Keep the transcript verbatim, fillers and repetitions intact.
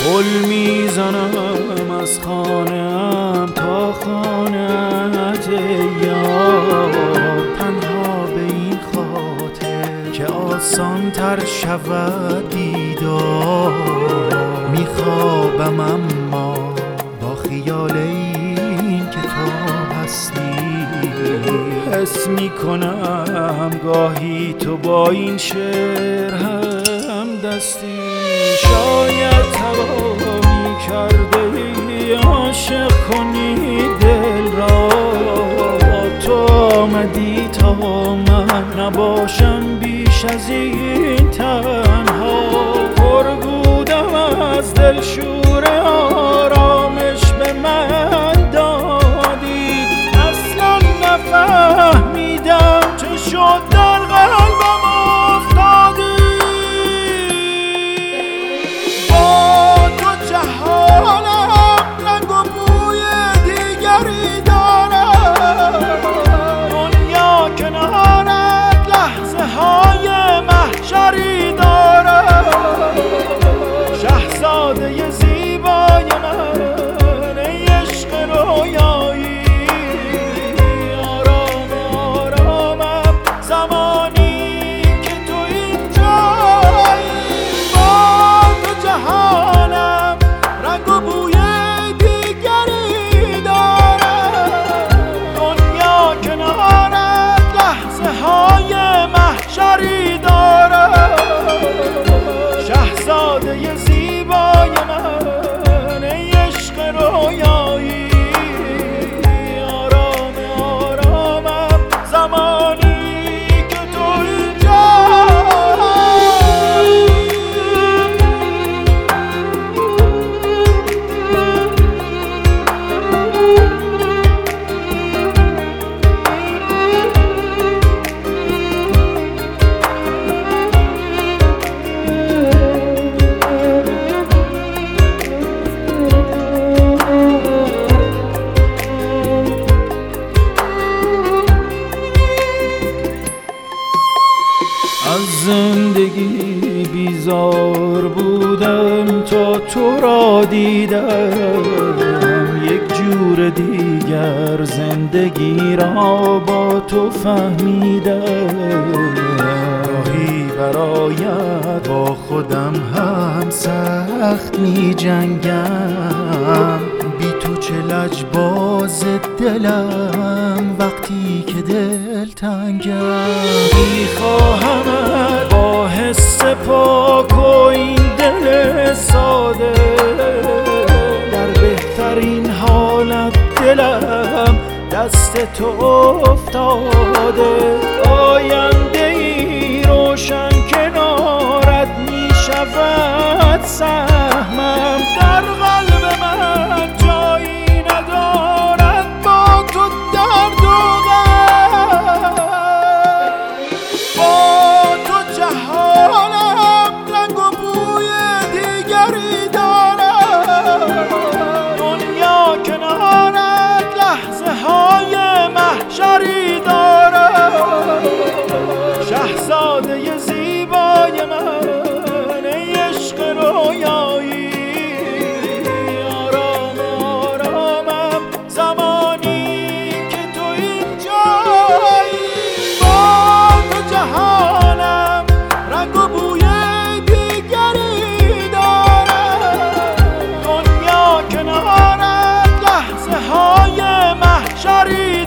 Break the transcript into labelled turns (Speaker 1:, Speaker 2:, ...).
Speaker 1: گل میزنم از خانه‌ام تا خانه‌ات یار، تنها به این خاطر که آسان تر شود دیدار. میخوابم اما با خیال این که تو هستی، حس میکنم گاهی تو با این شعر هم دستی. شاید هوا میکرده عاشق کنی دل را، تو آمدی تا من نباشم بیش از این تنها. پر بودم از دل شور آرامش به من دادی، اصلا نفهمیدم چه شد در قلبم افتادی. با تو جهانم رنگ و بوی دیگری دارم، دنیا کنارت لحظه های محشری دارم. شهزاده زیبای من ای عشق رویایی، آرام آرامم زمانی که تو اینجایی. با تو جهانم رنگ و بوی دیگری دارم، دنیا کنارت لحظه های محشری دارم. شهزاده زیبای من ای عشق رویایی، آرام آرامم زمانی که تو اینجایی. از زندگی بیزار بودم تا تو را دیدم، یک جور دیگر زندگی را با تو فهمیدم. گاهی برایت با خودم هم سخت می جنگم، بی تو چه لجباز دلم وقتی که دل تنگم. میخواهمت با حس پاک و این دل ساده، در بهترین حالت دلم دست تو افتاده. آینده ای روشن کنارت میشود سهمم، در قلب من جایی ندارد با تو درد و غم. با تو جهانم رنگ و بوی دیگری دارم، دنیا کنارت لحظه های محشری دارم. شهزاده زیبای من ای عشق رویایی، آرام آرامم زمانی که تو اینجایی. با تو جهانم رنگ و بوی دیگری دارم، دنیا کنارت لحظه های محشری